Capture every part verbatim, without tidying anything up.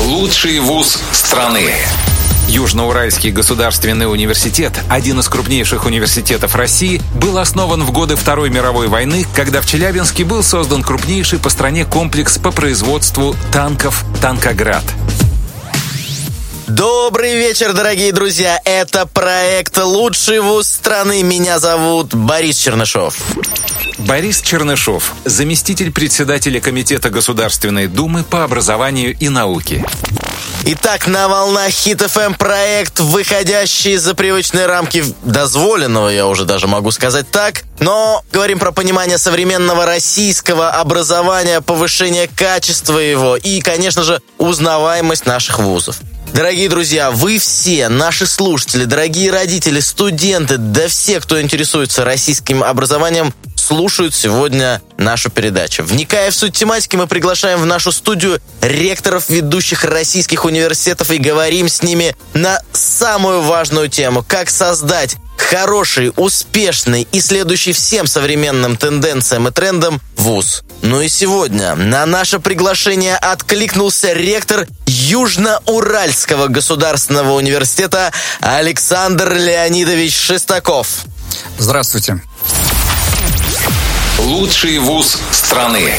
Лучший вуз страны. Южноуральский государственный университет, один из крупнейших университетов России, был основан в годы Второй мировой войны, когда в Челябинске был создан крупнейший по стране комплекс по производству танков «Танкоград». Добрый вечер, дорогие друзья! Это проект «Лучший вуз страны». Меня зовут Борис Чернышов. Борис Чернышов, заместитель председателя Комитета Государственной Думы по образованию и науке. Итак, на волнах Хит эф эм проект, выходящий за привычные рамки дозволенного, я уже даже могу сказать так. Но говорим про понимание современного российского образования, повышение качества его и, конечно же, узнаваемость наших вузов. Дорогие друзья, вы все, наши слушатели, дорогие родители, студенты, да все, кто интересуется российским образованием, слушают сегодня нашу передачу. Вникая в суть тематики, мы приглашаем в нашу студию ректоров ведущих российских университетов и говорим с ними на самую важную тему: как создать хороший, успешный и следующий всем современным тенденциям и трендам вуз. Ну и сегодня на наше приглашение откликнулся ректор Южноуральского государственного университета Александр Леонидович Шестаков. Здравствуйте. Лучший вуз страны.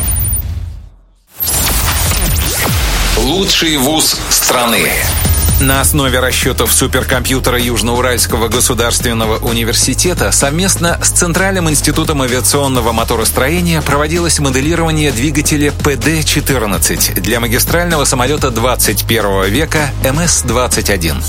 Лучший вуз страны. На основе расчетов суперкомпьютера Южноуральского государственного университета совместно с Центральным институтом авиационного моторостроения проводилось моделирование двигателя пэ дэ четырнадцать для магистрального самолета двадцать первого века эм эс двадцать один.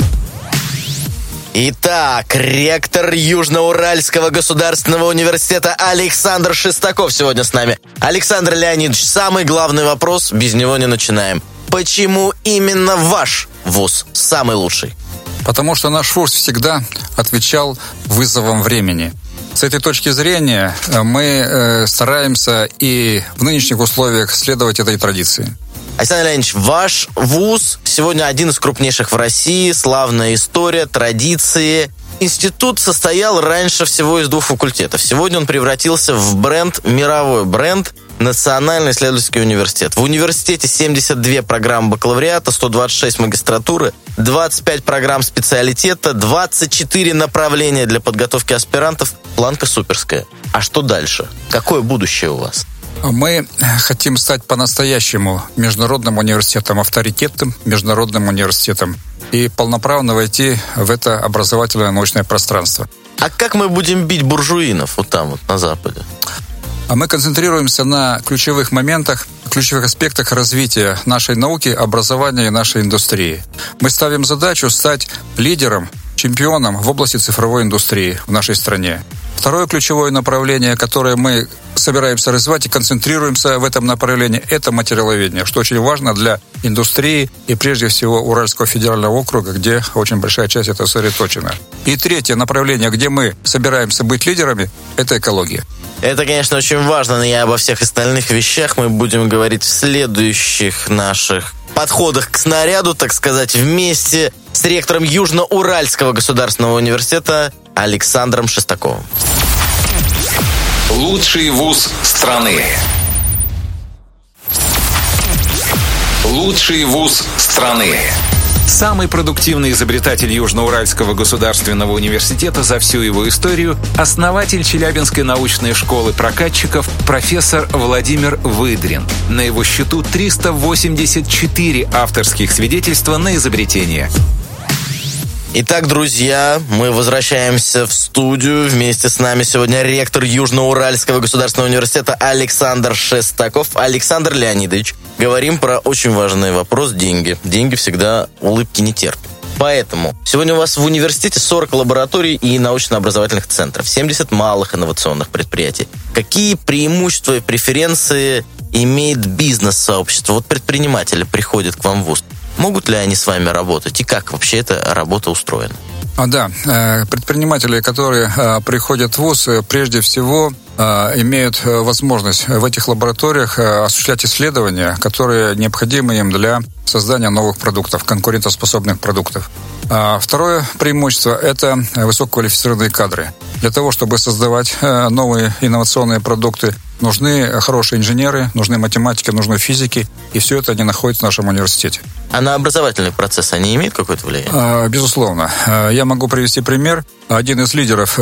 Итак, ректор Южноуральского государственного университета Александр Шестаков сегодня с нами. Александр Леонидович, самый главный вопрос, без него не начинаем. Почему именно ваш вуз самый лучший? Потому что наш вуз всегда отвечал вызовам времени. С этой точки зрения мы стараемся и в нынешних условиях следовать этой традиции. Александр Леонидович, ваш вуз сегодня один из крупнейших в России, славная история, традиции. Институт состоял раньше всего из двух факультетов. Сегодня он превратился в бренд, мировой бренд, Национальный исследовательский университет. В университете семьдесят две программы бакалавриата, сто двадцать шесть магистратуры, двадцать пять программ специалитета, двадцать четыре направления для подготовки аспирантов. Планка суперская. А что дальше? Какое будущее у вас? Мы хотим стать по-настоящему международным университетом, авторитетным международным университетом и полноправно войти в это образовательное научное пространство. А как мы будем бить буржуинов вот там вот на Западе? А мы концентрируемся на ключевых моментах, ключевых аспектах развития нашей науки, образования и нашей индустрии. Мы ставим задачу стать лидером, чемпионом в области цифровой индустрии в нашей стране. Второе ключевое направление, которое мы собираемся развивать и концентрируемся в этом направлении, это материаловедение, что очень важно для индустрии и прежде всего Уральского федерального округа, где очень большая часть этого сосредоточена. И третье направление, где мы собираемся быть лидерами, это экология. Это, конечно, очень важно, но и обо всех остальных вещах мы будем говорить в следующих наших подходах к снаряду, так сказать, вместе с ректором Южноуральского государственного университета Александром Шестаковым. Лучший вуз страны. Лучший вуз страны. Самый продуктивный изобретатель Южноуральского государственного университета за всю его историю – основатель Челябинской научной школы прокатчиков профессор Владимир Выдрин. На его счету триста восемьдесят четыре авторских свидетельства на изобретение. Итак, друзья, мы возвращаемся в студию. Вместе с нами сегодня ректор Южноуральского государственного университета Александр Шестаков. Александр Леонидович, говорим про очень важный вопрос – деньги. Деньги всегда улыбки не терпят. Поэтому сегодня у вас в университете сорок лабораторий и научно-образовательных центров, семьдесят малых инновационных предприятий. Какие преимущества и преференции имеет бизнес-сообщество? Вот предприниматели приходят к вам в вуз. Могут ли они с вами работать? И как вообще эта работа устроена? А, да, предприниматели, которые приходят в вуз, прежде всего имеют возможность в этих лабораториях осуществлять исследования, которые необходимы им для создания новых продуктов, конкурентоспособных продуктов. Второе преимущество – это высококвалифицированные кадры. Для того, чтобы создавать новые инновационные продукты, нужны хорошие инженеры, нужны математики, нужны физики, и все это они находятся в нашем университете. А на образовательный процесс они имеют какое-то влияние? Безусловно. Я могу привести пример. Один из лидеров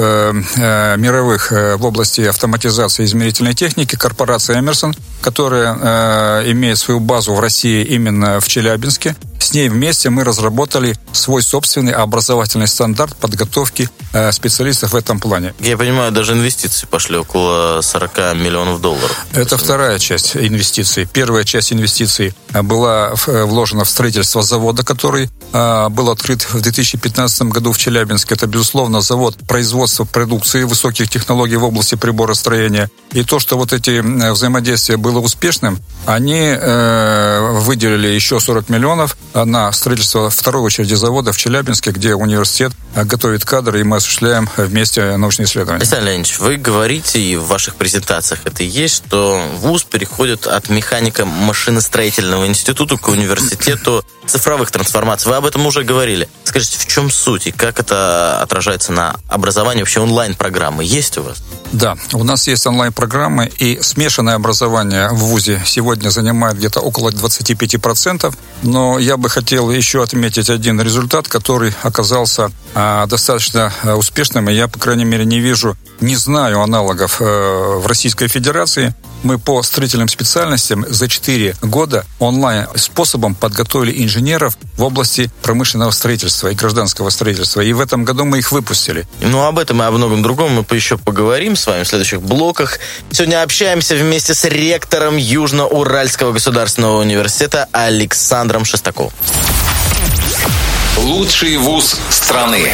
мировых в области автоматизации измерительной техники, корпорация Эмерсон, которая имеет свою базу в России именно в Челябинске. С ней вместе мы разработали свой собственный образовательный стандарт подготовки специалистов в этом плане. Я понимаю, даже инвестиции пошли около сорок миллионов долларов. Это вторая часть инвестиций. Первая часть инвестиций была вложена в строительство завода, который был открыт в две тысячи пятнадцатом году в Челябинске. Это, безусловно, завод производства продукции высоких технологий в области приборостроения. И то, что вот эти взаимодействия было успешным, они выделили еще сорок миллионов на строительство второй очереди завода в Челябинске, где университет готовит кадры, и мы осуществляем вместе научные исследования. Александр Леонидович, вы говорите, и в ваших презентациях это и есть, что вуз переходит от механико-машиностроительного института к университету цифровых трансформаций. Вы об этом уже говорили. Скажите, в чем суть и как это отражается на образовании? Вообще онлайн-программы есть у вас? Да, у нас есть онлайн-программы, и смешанное образование в вузе сегодня занимает где-то около двадцать пять процентов, но я бы хотел еще отметить один результат, который оказался а, достаточно а, успешным, и я, по крайней мере, не вижу, не знаю аналогов а, в Российской Федерации. Мы по строительным специальностям за четыре года онлайн-способом подготовили инженеров в области промышленного строительства и гражданского строительства. И в этом году мы их выпустили. Ну, об этом и о многом другом мы еще поговорим с вами в следующих блоках. Сегодня общаемся вместе с ректором Южно-Уральского государственного университета Александром Шестаковым. Лучший вуз страны.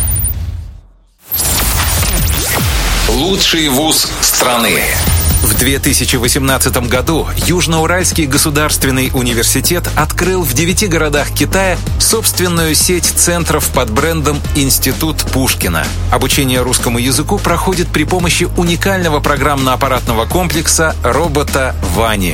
Лучший вуз страны. В две тысячи восемнадцатом году Южноуральский государственный университет открыл в девяти городах Китая собственную сеть центров под брендом «Институт Пушкина». Обучение русскому языку проходит при помощи уникального программно-аппаратного комплекса робота «Вани».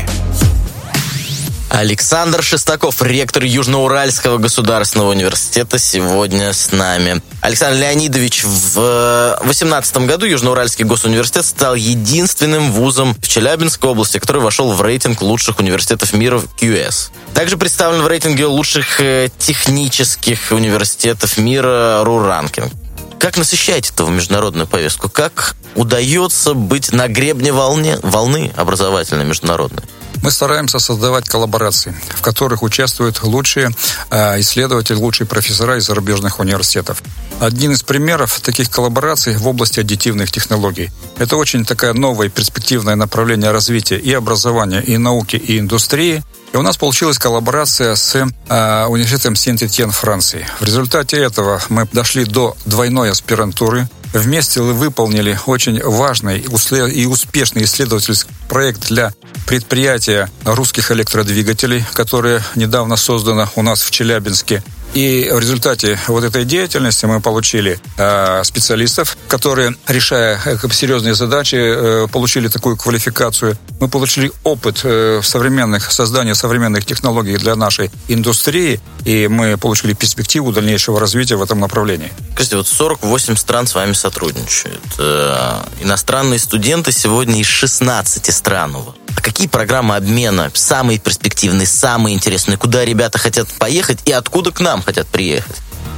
Александр Шестаков, ректор Южноуральского государственного университета, сегодня с нами. Александр Леонидович, в две тысячи восемнадцатом году Южноуральский госуниверситет стал единственным вузом в Челябинской области, который вошел в рейтинг лучших университетов мира кью эс. Также представлен в рейтинге лучших технических университетов мира РУ-ранкинг. Как насыщаете этого международную повестку? Как удается быть на гребне волне, волны образовательной международной? Мы стараемся создавать коллаборации, в которых участвуют лучшие э, исследователи, лучшие профессора из зарубежных университетов. Один из примеров таких коллабораций в области аддитивных технологий. Это очень такое новое перспективное направление развития и образования, и науки, и индустрии. И у нас получилась коллаборация с э, университетом Сент-Этьен Франции. В результате этого мы дошли до двойной аспирантуры. Вместе выполнили очень важный и успешный исследовательский проект для предприятия русских электродвигателей, которое недавно создано у нас в Челябинске. И в результате вот этой деятельности мы получили э, специалистов, которые, решая э, серьезные задачи, э, получили такую квалификацию. Мы получили опыт э, современных, создания современных технологий для нашей индустрии, и мы получили перспективу дальнейшего развития в этом направлении. Скажите, вот сорок восемь стран с вами сотрудничают. Э, иностранные студенты сегодня из шестнадцати стран. А какие программы обмена самые перспективные, самые интересные? Куда ребята хотят поехать и откуда к нам хотят приехать?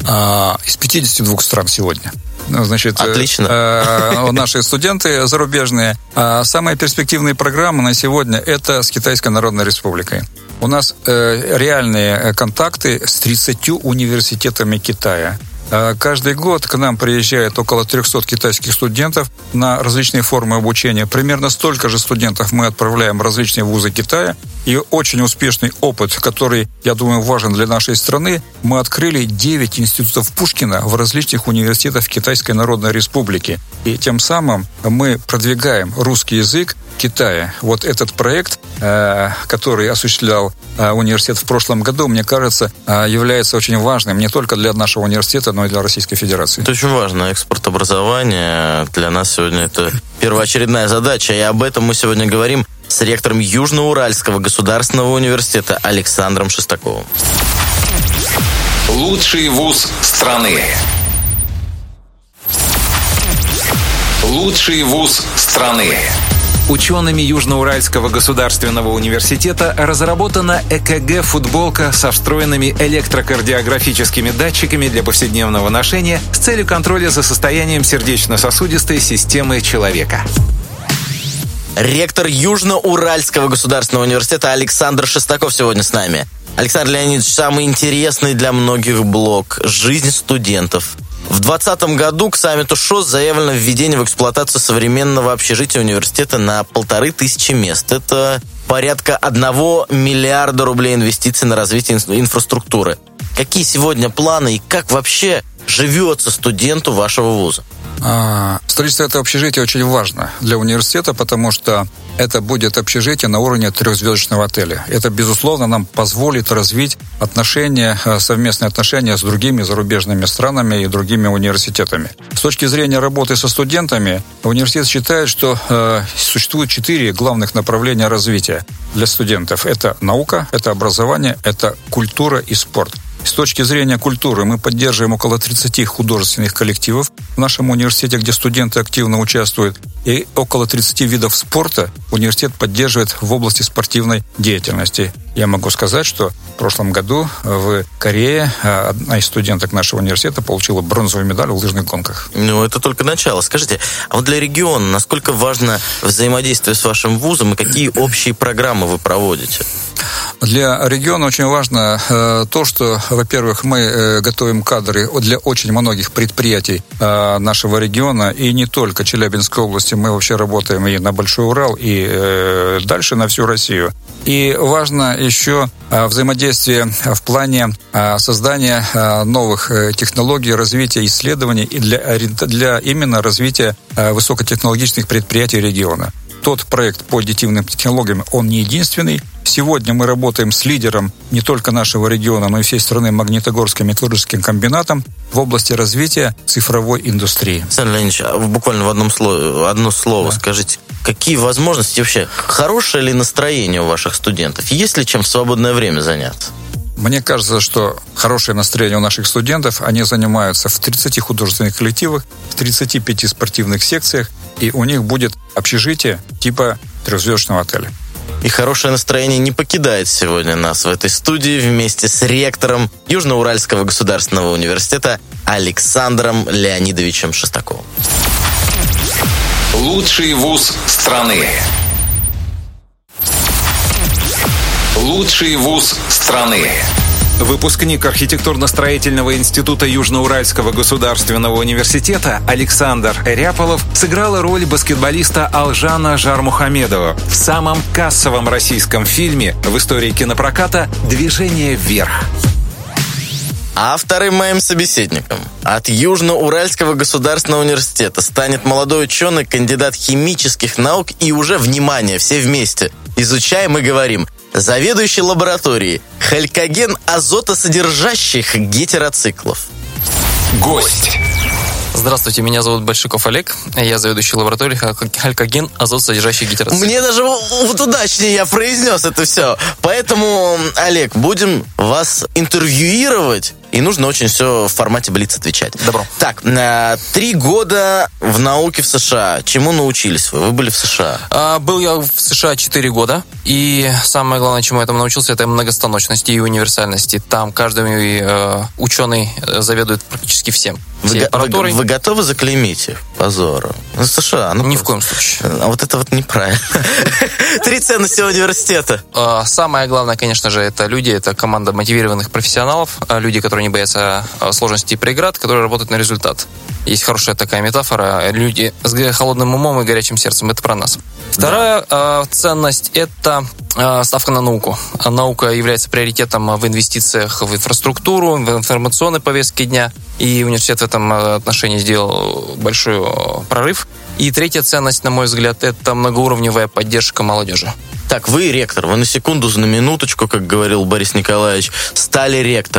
А, из пятидесяти двух стран сегодня. Значит, отлично. Э, наши студенты зарубежные. А самые перспективные программы на сегодня – это с Китайской Народной Республикой. У нас э, реальные контакты с тридцатью университетами Китая. Каждый год к нам приезжает около трехсот китайских студентов на различные формы обучения. Примерно столько же студентов мы отправляем в различные вузы Китая. И очень успешный опыт, который, я думаю, важен для нашей страны, мы открыли девять институтов Пушкина в различных университетах Китайской Народной Республики. И тем самым мы продвигаем русский язык в Китае. Вот этот проект, который осуществлял университет в прошлом году, мне кажется, является очень важным не только для нашего университета, но и для Российской Федерации. Это очень важно. Экспорт образования для нас сегодня это в первоочередная задача, и об этом мы сегодня говорим с ректором Южноуральского государственного университета Александром Шестаковым. Лучший вуз страны. Лучший вуз страны. Учеными Южноуральского государственного университета разработана ЭКГ-футболка со встроенными электрокардиографическими датчиками для повседневного ношения с целью контроля за состоянием сердечно-сосудистой системы человека. Ректор Южноуральского государственного университета Александр Шестаков сегодня с нами. Александр Леонидович, самый интересный для многих блок – жизнь студентов. В двадцатом году к саммиту ШОС заявлено введение в эксплуатацию современного общежития университета на полторы тысячи мест. Это порядка одного миллиарда рублей инвестиций на развитие инфраструктуры. Какие сегодня планы и как вообще живется студенту вашего вуза? Строительство этого общежития очень важно для университета, потому что это будет общежитие на уровне трехзвездочного отеля. Это, безусловно, нам позволит развить отношения, совместные отношения с другими зарубежными странами и другими университетами. С точки зрения работы со студентами, университет считает, что э, существует четыре главных направления развития для студентов. Это наука, это образование, это культура и спорт. С точки зрения культуры мы поддерживаем около тридцати художественных коллективов в нашем университете, где студенты активно участвуют, и около тридцати видов спорта университет поддерживает в области спортивной деятельности. Я могу сказать, что в прошлом году в Корее одна из студенток нашего университета получила бронзовую медаль в лыжных гонках. Ну, это только начало. Скажите, а вот для региона насколько важно взаимодействие с вашим вузом и какие общие программы вы проводите? Для региона очень важно э, то, что, во-первых, мы э, готовим кадры для очень многих предприятий э, нашего региона, и не только Челябинской области. Мы вообще работаем и на Большой Урал, и э, дальше на всю Россию. И важно еще э, взаимодействие в плане э, создания э, новых э, технологий, развития исследований и для, для именно развития э, высокотехнологичных предприятий региона. Тот проект по аддитивным технологиям, он не единственный. Сегодня мы работаем с лидером не только нашего региона, но и всей страны Магнитогорским металлургическим комбинатом в области развития цифровой индустрии. Александр Леонидович, а буквально в одном слове, одно слово да. Скажите, какие возможности вообще, хорошее ли настроение у ваших студентов? Есть ли чем в свободное время заняться? Мне кажется, что хорошее настроение у наших студентов. Они занимаются в тридцати художественных коллективах, в тридцати пяти спортивных секциях, и у них будет общежитие типа трехзвездочного отеля. И хорошее настроение не покидает сегодня нас в этой студии вместе с ректором Южноуральского государственного университета Александром Леонидовичем Шестаковым. Лучший вуз страны. Лучший вуз страны. Выпускник архитектурно-строительного института Южноуральского государственного университета Александр Ряполов сыграл роль баскетболиста Алжана Жармухамедова в самом кассовом российском фильме в истории кинопроката «Движение вверх». А вторым моим собеседником от Южноуральского государственного университета станет молодой ученый, кандидат химических наук и уже, внимание, все вместе, изучаем и говорим, заведующий лабораторией халькоген азотосодержащих гетероциклов. Гость. Здравствуйте, меня зовут Большаков Олег, я заведующий лабораторией халькоген азотосодержащих гетероциклов. Мне даже вот удачнее я произнес это все. Поэтому, Олег, будем вас интервьюировать. И нужно очень все в формате блиц отвечать. Добро. Так, три года в науке в США. Чему научились вы? Вы были в США? А, был я в США четыре года. И самое главное, чему я там научился, это многостаночности и универсальности. Там каждый э, ученый заведует практически всем. Вы, вы, вы готовы заклеймить их позором? Ну, США. Ну, Ни в коем случае. А вот это вот неправильно. Три ценности университета. Самое главное, конечно же, это люди, это команда мотивированных профессионалов, люди, которые не боятся сложностей и преград, которые работают на результат. Есть хорошая такая метафора. Люди с холодным умом и горячим сердцем. Это про нас. Вторая да. э, ценность – это э, ставка на науку. Наука является приоритетом в инвестициях в инфраструктуру, в информационной повестке дня. И университет в этом отношении сделал большой прорыв. И третья ценность, на мой взгляд, это многоуровневая поддержка молодежи. Так, вы ректор. Вы на секунду, на минуточку, как говорил Борис Николаевич, стали ректором.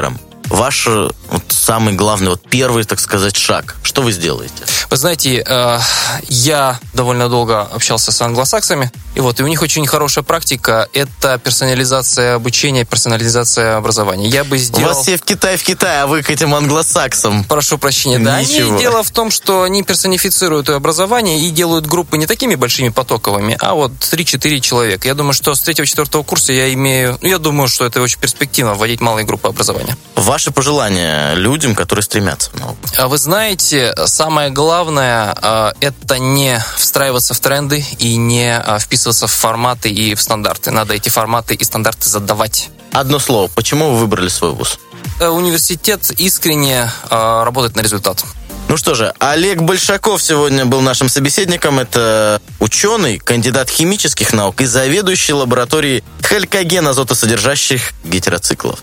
ваш вот, самый главный, вот первый, так сказать, шаг? Что вы сделаете? Вы знаете, э, я довольно долго общался с англосаксами, и вот и у них очень хорошая практика – это персонализация обучения, персонализация образования. Я бы сделал... У вас все в Китай, в Китай, а вы к этим англосаксам. Прошу прощения, да. Ничего. Они, дело в том, что они персонифицируют образование и делают группы не такими большими потоковыми, а вот три-четыре человека. Я думаю, что с третьего-четвертого курса я имею... Я думаю, что это очень перспективно вводить малые группы образования. Ваши пожелания людям, которые стремятся в науку? Вы знаете, самое главное – это не встраиваться в тренды и не вписываться в форматы и в стандарты. Надо эти форматы и стандарты задавать. Одно слово. Почему вы выбрали свой вуз? Университет искренне работает на результат. Ну что же, Олег Большаков сегодня был нашим собеседником. Это ученый, кандидат химических наук и заведующий лабораторией халькоген азотосодержащих гетероциклов.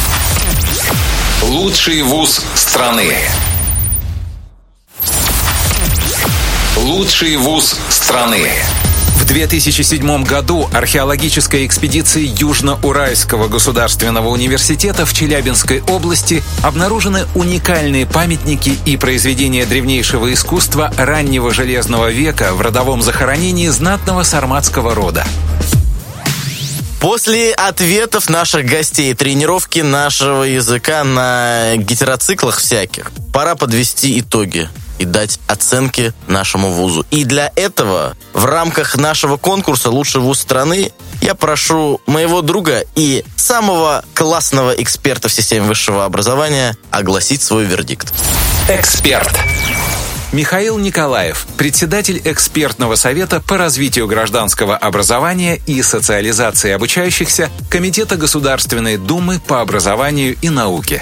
Лучший вуз страны. Лучший вуз страны. В две тысячи седьмом году археологическая экспедиция Южно-Уральского государственного университета в Челябинской области обнаружены уникальные памятники и произведения древнейшего искусства раннего железного века в родовом захоронении знатного сарматского рода. После ответов наших гостей, тренировки нашего языка на гетероциклах всяких, пора подвести итоги и дать оценки нашему вузу. И для этого в рамках нашего конкурса «Лучший вуз страны» я прошу моего друга и самого классного эксперта в системе высшего образования огласить свой вердикт. Эксперт. Михаил Николаев, председатель экспертного совета по развитию гражданского образования и социализации обучающихся Комитета Государственной Думы по образованию и науке.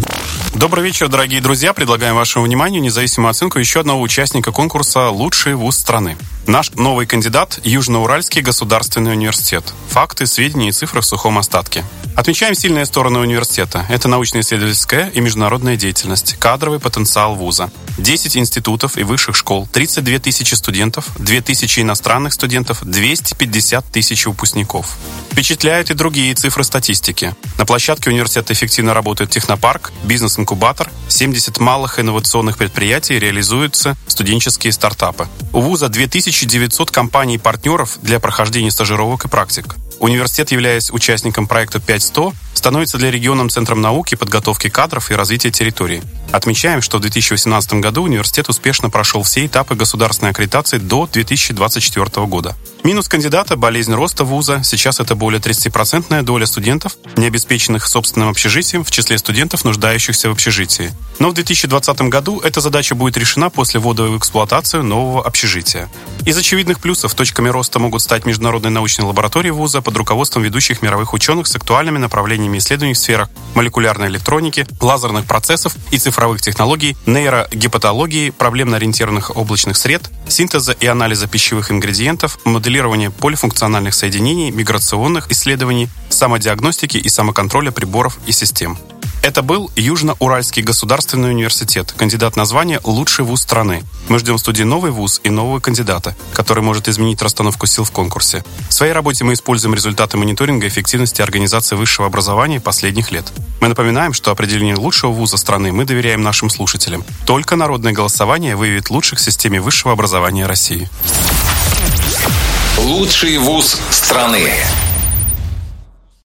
Добрый вечер, дорогие друзья. Предлагаем вашему вниманию независимую оценку еще одного участника конкурса «Лучший вуз страны». Наш новый кандидат – Южноуральский государственный университет. Факты, сведения и цифры в сухом остатке. Отмечаем сильные стороны университета. Это научно-исследовательская и международная деятельность, кадровый потенциал вуза. десять институтов и высших школ, тридцать две тысячи студентов, две тысячи иностранных студентов, двести пятьдесят тысяч выпускников. Впечатляют и другие цифры статистики. На площадке университета эффективно работает технопарк, бизнес-инкубатор, семьдесят малых инновационных предприятий, реализуются студенческие стартапы. У вуза две тысячи девятьсот компаний-партнеров для прохождения стажировок и практик. Университет, являясь участником проекта пять сто, становится для региона центром науки, подготовки кадров и развития территории. Отмечаем, что в две тысячи восемнадцатом году университет успешно прошел все этапы государственной аккредитации до две тысячи двадцать четвёртого года. Минус кандидата – болезнь роста вуза. Сейчас это более тридцатипроцентная доля студентов, не обеспеченных собственным общежитием, в числе студентов, нуждающихся в общежитии. Но в две тысячи двадцатом году эта задача будет решена после ввода в эксплуатацию нового общежития. Из очевидных плюсов точками роста могут стать международные научные лаборатории вуза под руководством ведущих мировых ученых с актуальными направлениями исследований в сферах молекулярной электроники, лазерных процессов и цифровых технологий, нейрогепатологии, проблемно-ориентированных облачных сред, синтеза и анализа пищевых ингредиентов, моделирования полифункциональных соединений, миграционных исследований, самодиагностики и самоконтроля приборов и систем. Это был Южно-Уральский государственный университет, кандидат на звание «Лучший вуз страны». Мы ждем в студии новый вуз и нового кандидата, который может изменить расстановку сил в конкурсе. В своей работе мы используем результаты мониторинга эффективности организации высшего образования последних лет. Мы напоминаем, что определение лучшего вуза страны мы доверяем нашим слушателям. Только народное голосование выявит лучших в системе высшего образования России. Лучший вуз страны.